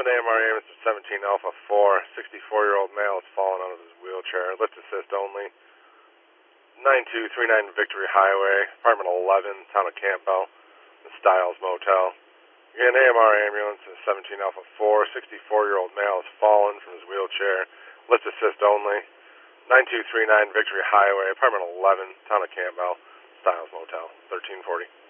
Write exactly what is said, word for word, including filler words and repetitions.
eleven A M R ambulance to seventeen Alpha four, sixty-four-year-old male has fallen out of his wheelchair. Lift assist only. nine two three nine Victory Highway, apartment eleven, town of Campbell, the Styles Motel. Again, A M R ambulance to seventeen Alpha four, sixty-four-year-old male has fallen from his wheelchair. Lift assist only. nine two three nine Victory Highway, apartment eleven, town of Campbell, Styles Motel, thirteen forty.